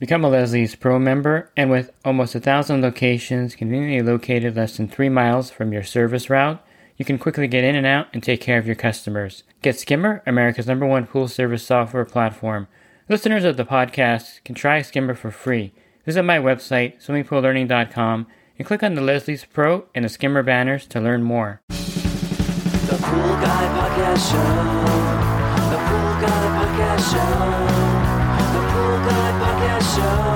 Become a Leslie's Pro member, and with almost 1,000 locations conveniently located less than 3 miles from your service route, you can quickly get in and out and take care of your customers. Get Skimmer, America's #1 pool service software platform. Listeners of the podcast can try Skimmer for free. Visit my website, swimmingpoollearning.com, and click on the Leslie's Pro and the Skimmer banners to learn more. The Pool Guy Podcast Show. The Pool Guy Podcast Show. The Pool Guy Podcast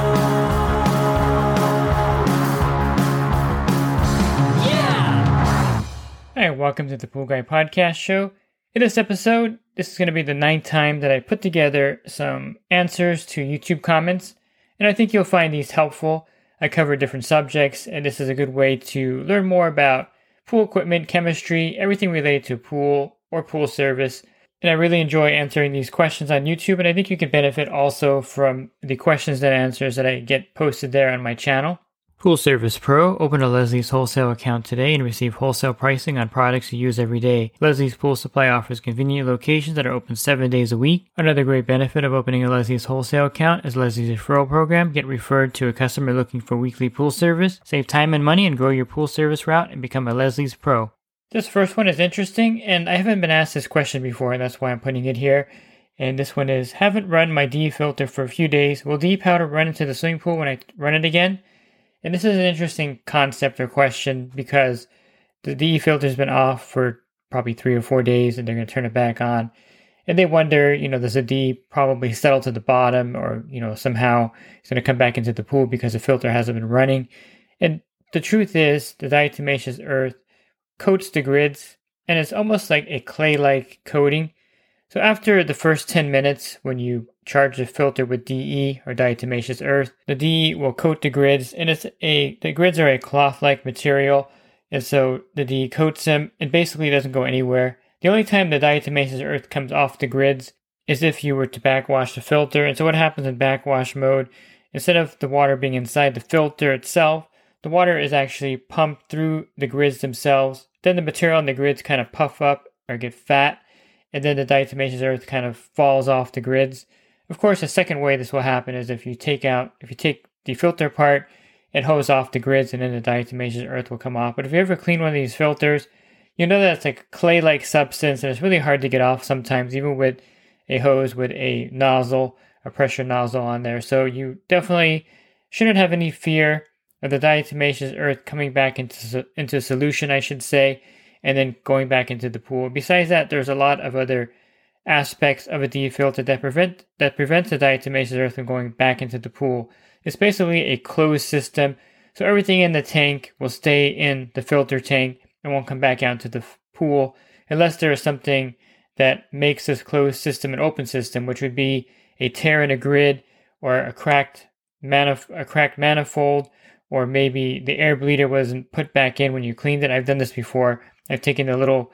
Show. Yeah! Hi, welcome to the Pool Guy Podcast Show. In this episode, this is going to be the 9th time that I put together some answers to YouTube comments, and I think you'll find these helpful. I cover different subjects, and this is a good way to learn more about pool equipment, chemistry, everything related to pool or pool service. And I really enjoy answering these questions on YouTube, and I think you can benefit also from the questions and answers that I get posted there on my channel. Pool Service Pro. Open a Leslie's wholesale account today and receive wholesale pricing on products you use every day. Leslie's Pool Supply offers convenient locations that are open 7 days a week. Another great benefit of opening a Leslie's wholesale account is Leslie's referral program. Get referred to a customer looking for weekly pool service. Save time and money and grow your pool service route and become a Leslie's Pro. This first one is interesting, and I haven't been asked this question before, and that's why I'm putting it here. And this one is, haven't run my DE filter for a few days. Will DE powder run into the swimming pool when I run it again? And this is an interesting concept or question because the DE filter's been off for probably 3 or 4 days, and they're going to turn it back on. And they wonder, does the DE probably settle to the bottom, or, somehow it's going to come back into the pool because the filter hasn't been running. And the truth is, the diatomaceous earth coats the grids, and it's almost like a clay-like coating. So after the first 10 minutes, when you charge the filter with DE or diatomaceous earth, the DE will coat the grids, and the grids are a cloth-like material, and so the DE coats them and basically doesn't go anywhere. The only time the diatomaceous earth comes off the grids is if you were to backwash the filter. And so what happens in backwash mode, instead of the water being inside the filter itself, the water is actually pumped through the grids themselves. Then the material in the grids kind of puff up or get fat, and then the diatomaceous earth kind of falls off the grids. Of course, the second way this will happen is if you take the filter apart and hose off the grids, and then the diatomaceous earth will come off. But if you ever clean one of these filters, you know that it's like clay-like substance, and it's really hard to get off sometimes, even with a hose with a nozzle, a pressure nozzle on there. So you definitely shouldn't have any fear of the diatomaceous earth coming back into solution, I should say, and then going back into the pool. Besides that, there's a lot of other aspects of a DE filter that prevents the diatomaceous earth from going back into the pool. It's basically a closed system, so everything in the tank will stay in the filter tank and won't come back out to the pool unless there is something that makes this closed system an open system, which would be a tear in a grid or a cracked manifold, or maybe the air bleeder wasn't put back in when you cleaned it. I've done this before. I've taken the little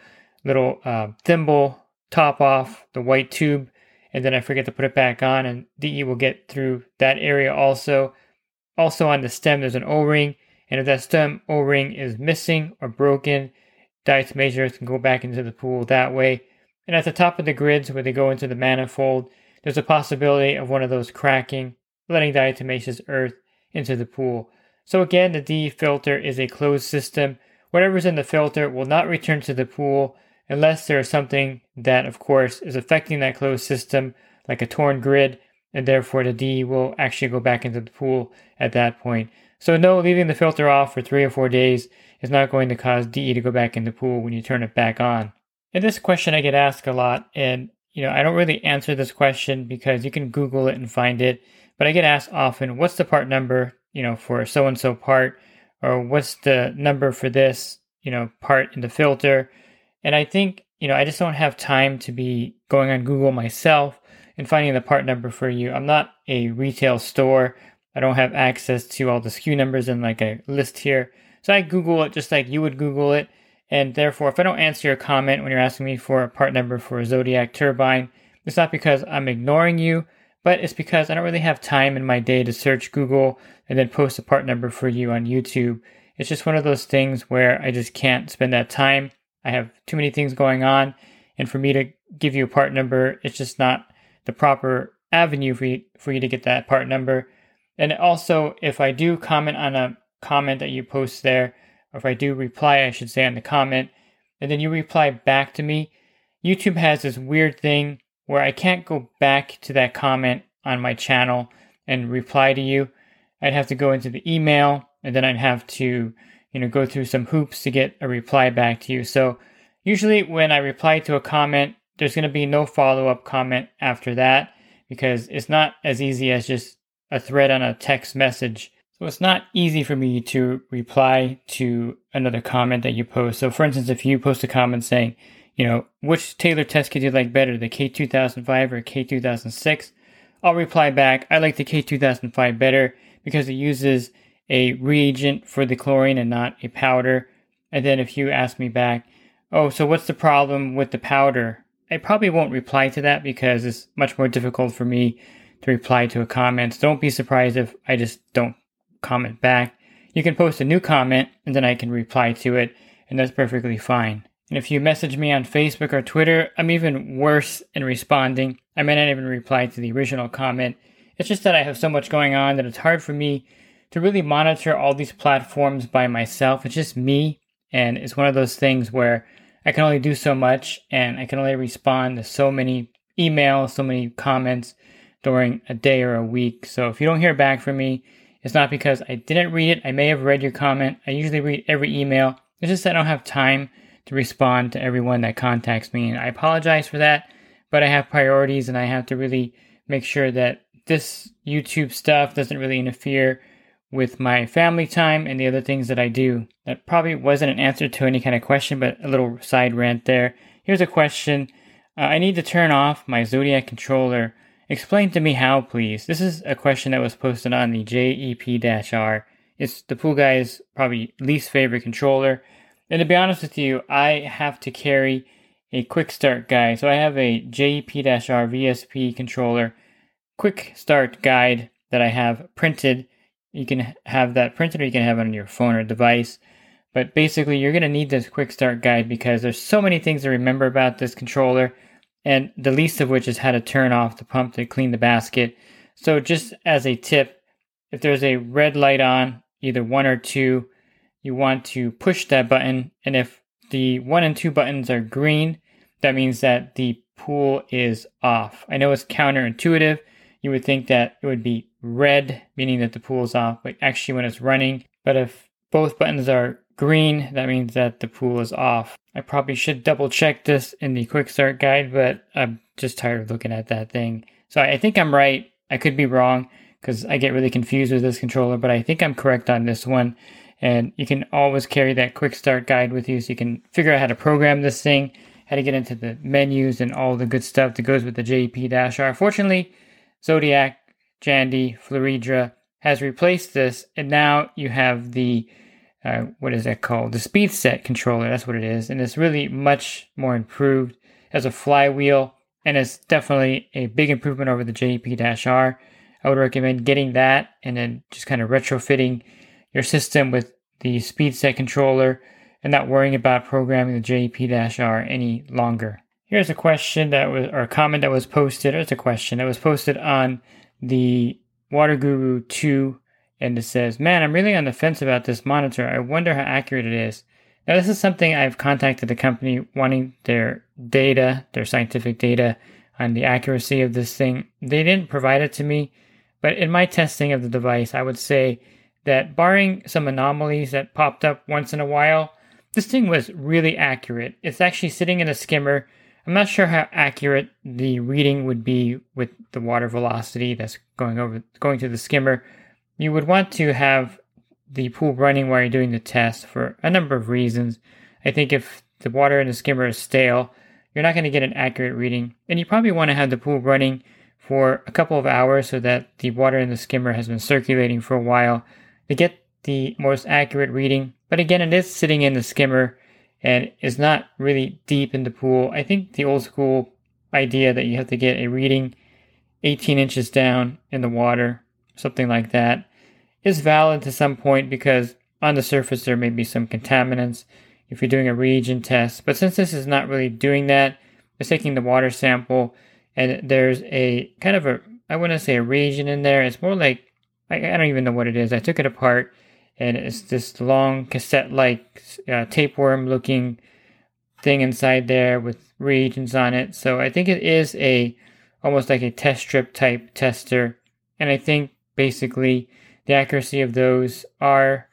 thimble top off the white tube, and then I forget to put it back on, and DE will get through that area also. Also on the stem, there's an O-ring, and if that stem O-ring is missing or broken, diatomaceous earth can go back into the pool that way. And at the top of the grids where they go into the manifold, there's a possibility of one of those cracking, letting diatomaceous earth into the pool. So again, the DE filter is a closed system. Whatever's in the filter will not return to the pool unless there is something that, of course, is affecting that closed system, like a torn grid, and therefore the DE will actually go back into the pool at that point. So no, leaving the filter off for 3 or 4 days is not going to cause DE to go back in the pool when you turn it back on. And this question I get asked a lot, and I don't really answer this question because you can Google it and find it, but I get asked often, what's the part number, for so-and-so part, or what's the number for this, part in the filter. And I think, I just don't have time to be going on Google myself and finding the part number for you. I'm not a retail store. I don't have access to all the SKU numbers in like a list here. So I Google it just like you would Google it. And therefore, if I don't answer your comment when you're asking me for a part number for a Zodiac turbine, it's not because I'm ignoring you, but it's because I don't really have time in my day to search Google and then post a part number for you on YouTube. It's just one of those things where I just can't spend that time. I have too many things going on, and for me to give you a part number, it's just not the proper avenue for you to get that part number. And also, if I do comment on a comment that you post there, or if I do reply, I should say, on the comment, and then you reply back to me, YouTube has this weird thing where I can't go back to that comment on my channel and reply to you. I'd have to go into the email, and then I'd have to, go through some hoops to get a reply back to you. So usually when I reply to a comment, there's going to be no follow-up comment after that, because it's not as easy as just a thread on a text message. So it's not easy for me to reply to another comment that you post. So for instance, if you post a comment saying, which Taylor test kit do you like better, the K2005 or K2006? I'll reply back, I like the K2005 better because it uses a reagent for the chlorine and not a powder. And then if you ask me back, oh, so what's the problem with the powder? I probably won't reply to that because it's much more difficult for me to reply to a comment. So don't be surprised if I just don't comment back. You can post a new comment and then I can reply to it, and that's perfectly fine. And if you message me on Facebook or Twitter, I'm even worse in responding. I may not even reply to the original comment. It's just that I have so much going on that it's hard for me to really monitor all these platforms by myself. It's just me, and it's one of those things where I can only do so much, and I can only respond to so many emails, so many comments during a day or a week. So if you don't hear back from me, it's not because I didn't read it. I may have read your comment. I usually read every email. It's just that I don't have time to respond to everyone that contacts me, and I apologize for that, but I have priorities, and I have to really make sure that this YouTube stuff doesn't really interfere with my family time and the other things that I do. That probably wasn't an answer to any kind of question, but a little side rant there. Here's a question. I need to turn off my Zodiac controller. Explain to me how, please. This is a question that was posted on the JEP-R. It's the Pool Guy's probably least favorite controller. And to be honest with you, I have to carry a quick start guide. So I have a JEP-R VSP controller quick start guide that I have printed. You can have that printed, or you can have it on your phone or device. But basically, you're going to need this quick start guide because there's so many things to remember about this controller, and the least of which is how to turn off the pump to clean the basket. So just as a tip, if there's a red light on, either 1 or 2, you want to push that button. And if the 1 and 2 buttons are green, that means that the pool is off. I know it's counterintuitive. You would think that it would be red, meaning that the pool is off, but actually when it's running. But if both buttons are green, that means that the pool is off. I probably should double check this in the quick start guide, but I'm just tired of looking at that thing. So I think I'm right. I could be wrong because I get really confused with this controller, but I think I'm correct on this one. And you can always carry that quick start guide with you so you can figure out how to program this thing, how to get into the menus and all the good stuff that goes with the JEP-R. Fortunately, Zodiac, Jandy, Floridra has replaced this, and now you have the, what is that called? The Speedset controller, that's what it is. And it's really much more improved as a flywheel, and it's definitely a big improvement over the JEP-R. I would recommend getting that and then just kind of retrofitting your system with the Speedset controller and not worrying about programming the JEP-R any longer. Here's a question that was, or a comment that was posted, or it's a question that was posted on the Water Guru 2, and it says, man, I'm really on the fence about this monitor. I wonder how accurate it is. Now, this is something I've contacted the company wanting their data, their scientific data on the accuracy of this thing. They didn't provide it to me, but in my testing of the device, I would say that barring some anomalies that popped up once in a while, this thing was really accurate. It's actually sitting in a skimmer. I'm not sure how accurate the reading would be with the water velocity that's going to the skimmer. You would want to have the pool running while you're doing the test for a number of reasons. I think if the water in the skimmer is stale, you're not going to get an accurate reading. And you probably want to have the pool running for a couple of hours so that the water in the skimmer has been circulating for a while to get the most accurate reading. But again, it is sitting in the skimmer and is not really deep in the pool. I think the old school idea that you have to get a reading 18 inches down in the water, something like that, is valid to some point because on the surface there may be some contaminants if you're doing a reagent test. But since this is not really doing that, it's taking the water sample and there's a kind of a, I wouldn't say a reagent in there, it's more like I don't even know what it is. I took it apart, and it's this long cassette-like tapeworm-looking thing inside there with reagents on it. So I think it is almost like a test strip type tester. And I think basically the accuracy of those are,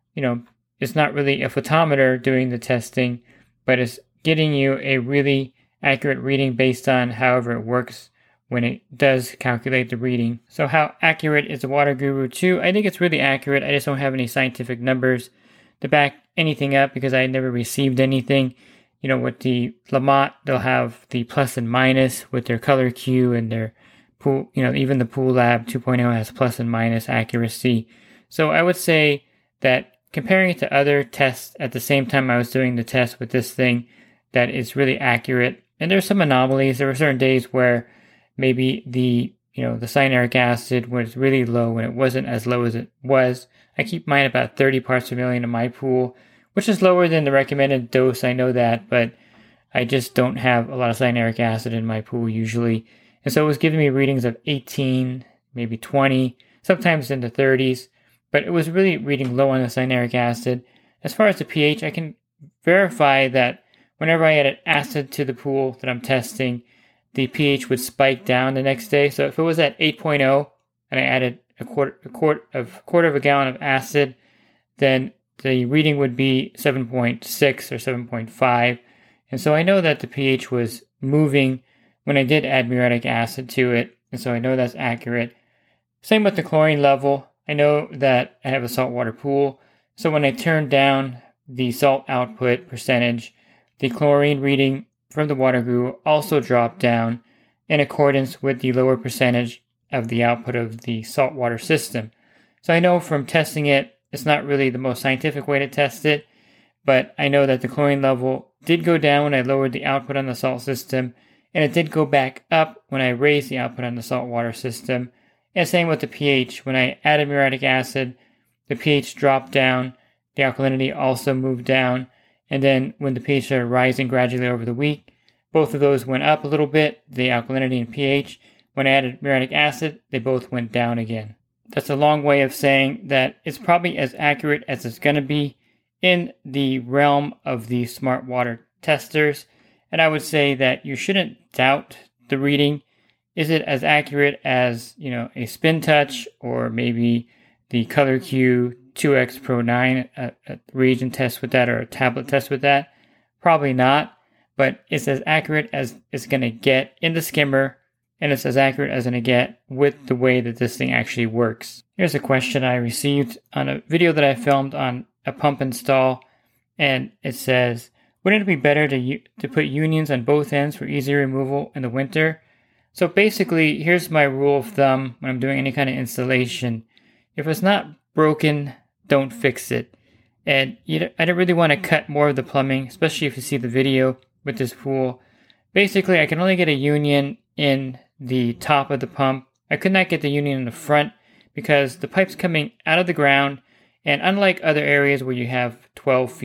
it's not really a photometer doing the testing, but it's getting you a really accurate reading based on however it works when it does calculate the reading. So how accurate is the Water Guru 2? I think it's really accurate. I just don't have any scientific numbers to back anything up because I never received anything. With the Lamont, they'll have the plus and minus with their color Q and their pool, even the Pool Lab 2.0 has plus and minus accuracy. So I would say that comparing it to other tests at the same time I was doing the test with this thing, that it's really accurate. And there's some anomalies. There were certain days where maybe the cyanuric acid was really low when it wasn't as low as it was. I keep mine about 30 parts per million in my pool, which is lower than the recommended dose. I know that, but I just don't have a lot of cyanuric acid in my pool usually. And so it was giving me readings of 18, maybe 20, sometimes in the 30s, but it was really reading low on the cyanuric acid. As far as the pH, I can verify that whenever I added acid to the pool that I'm testing, the pH would spike down the next day. So if it was at 8.0 and I added a quarter of a gallon of acid, then the reading would be 7.6 or 7.5. And so I know that the pH was moving when I did add muriatic acid to it. And so I know that's accurate. Same with the chlorine level. I know that I have a saltwater pool. So when I turn down the salt output percentage, the chlorine reading from the Water Guru also dropped down in accordance with the lower percentage of the output of the saltwater system. So I know from testing it, it's not really the most scientific way to test it, but I know that the chlorine level did go down when I lowered the output on the salt system, and it did go back up when I raised the output on the saltwater system. And same with the pH. When I added muriatic acid, the pH dropped down, the alkalinity also moved down, and then when the pH started rising gradually over the week, both of those went up a little bit, the alkalinity and pH. When I added muriatic acid, they both went down again. That's a long way of saying that it's probably as accurate as it's going to be in the realm of the smart water testers. And I would say that you shouldn't doubt the reading. Is it as accurate as, a spin touch or maybe the Color Q 2X Pro 9, a reagent test with that or a tablet test with that? Probably not, but it's as accurate as it's going to get in the skimmer, and it's as accurate as it's going to get with the way that this thing actually works. Here's a question I received on a video that I filmed on a pump install, and it says, wouldn't it be better to put unions on both ends for easy removal in the winter? So basically, here's my rule of thumb when I'm doing any kind of installation. If it's not broken, don't fix it. And I don't really want to cut more of the plumbing, especially if you see the video with this pool. Basically, I can only get a union in the top of the pump. I could not get the union in the front because the pipe's coming out of the ground. And unlike other areas where you have 12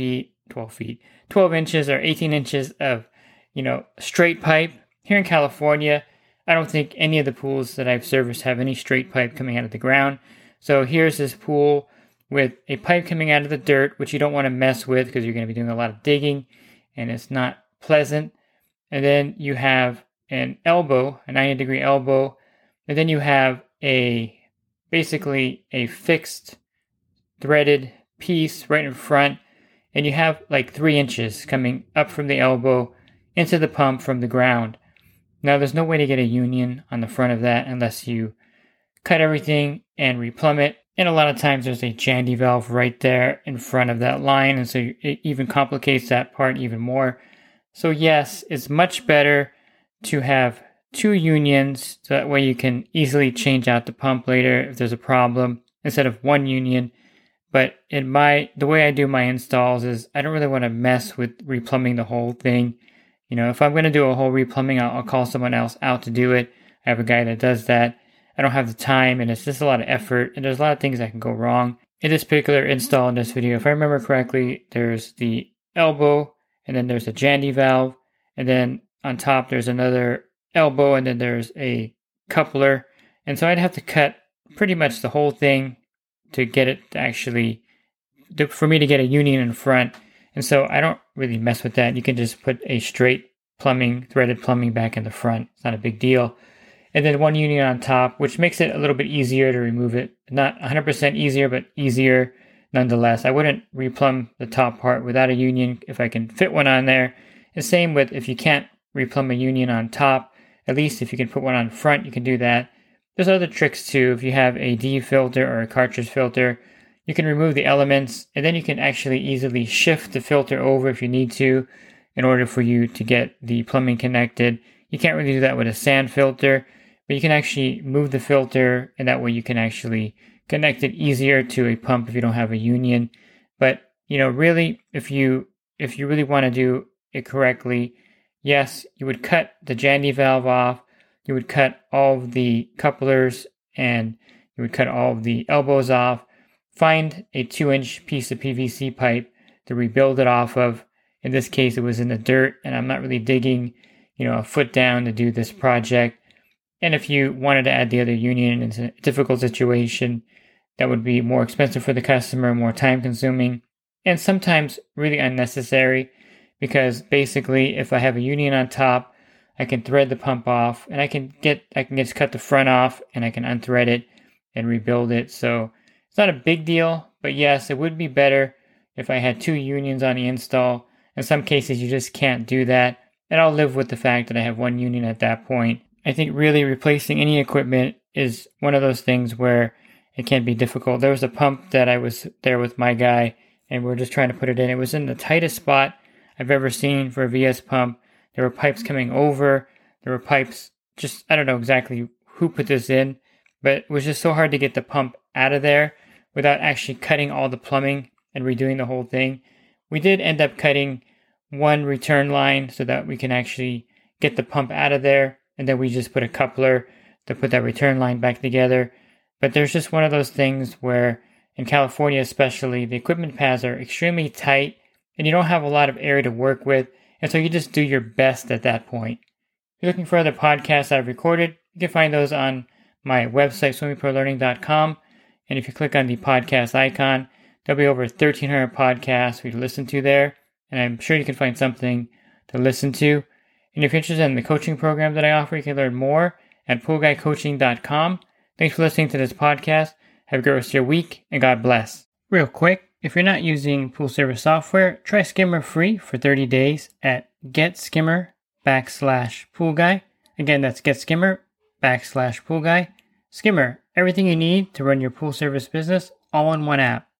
inches or 18 inches of, straight pipe, here in California, I don't think any of the pools that I've serviced have any straight pipe coming out of the ground. So here's this pool with a pipe coming out of the dirt, which you don't want to mess with because you're going to be doing a lot of digging and it's not pleasant. And then you have an elbow, a 90-degree elbow, and then you have basically a fixed threaded piece right in front, and you have like 3 inches coming up from the elbow into the pump from the ground. Now there's no way to get a union on the front of that unless you cut everything and replumb it. And a lot of times there's a Jandy valve right there in front of that line, and so it even complicates that part even more. So yes, it's much better to have 2 unions, so that way you can easily change out the pump later if there's a problem, instead of 1 union. But the way I do my installs is I don't really want to mess with replumbing the whole thing. If I'm going to do a whole replumbing, I'll call someone else out to do it. I have a guy that does that. I don't have the time, and it's just a lot of effort, and there's a lot of things that can go wrong. In this particular install in this video, if I remember correctly, there's the elbow, and then there's a Jandy valve, and then on top there's another elbow, and then there's a coupler. And so I'd have to cut pretty much the whole thing to get it to actually, for me to get a union in front. And so I don't really mess with that. You can just put a straight plumbing, threaded plumbing back in the front. It's not a big deal. And then one union on top, which makes it a little bit easier to remove it. Not 100% easier, but easier nonetheless. I wouldn't replumb the top part without a union if I can fit one on there. And same with if you can't replumb a union on top, at least if you can put one on front, you can do that. There's other tricks too. If you have a D filter or a cartridge filter, you can remove the elements and then you can actually easily shift the filter over if you need to in order for you to get the plumbing connected. You can't really do that with a sand filter, but you can actually move the filter and that way you can actually connect it easier to a pump if you don't have a union. But, really, if you really want to do it correctly, yes, you would cut the Jandy valve off, you would cut all of the couplers, and you would cut all of the elbows off. Find a 2-inch piece of PVC pipe to rebuild it off of. In this case, it was in the dirt, and I'm not really digging, a foot down to do this project. And if you wanted to add the other union, it's a difficult situation. That would be more expensive for the customer, more time consuming, and sometimes really unnecessary because basically if I have a union on top, I can thread the pump off and I can just cut the front off and I can unthread it and rebuild it. So it's not a big deal, but yes, it would be better if I had 2 unions on the install. In some cases, you just can't do that. And I'll live with the fact that I have 1 union at that point. I think really replacing any equipment is one of those things where it can be difficult. There was a pump that I was there with my guy and we're just trying to put it in. It was in the tightest spot I've ever seen for a VS pump. There were pipes coming over. There were pipes I don't know exactly who put this in, but it was just so hard to get the pump out of there without actually cutting all the plumbing and redoing the whole thing. We did end up cutting one return line so that we can actually get the pump out of there. And then we just put a coupler to put that return line back together. But there's just one of those things where, in California especially, the equipment paths are extremely tight and you don't have a lot of area to work with. And so you just do your best at that point. If you're looking for other podcasts I've recorded, you can find those on my website, swimmingprolearning.com. And if you click on the podcast icon, there'll be over 1,300 podcasts for you to listen to there. And I'm sure you can find something to listen to. And if you're interested in the coaching program that I offer, you can learn more at poolguycoaching.com. Thanks for listening to this podcast. Have a great rest of your week, and God bless. Real quick, if you're not using pool service software, try Skimmer free for 30 days at getskimmer.com/poolguy. Again, that's getskimmer.com/poolguy. Skimmer, everything you need to run your pool service business all in one app.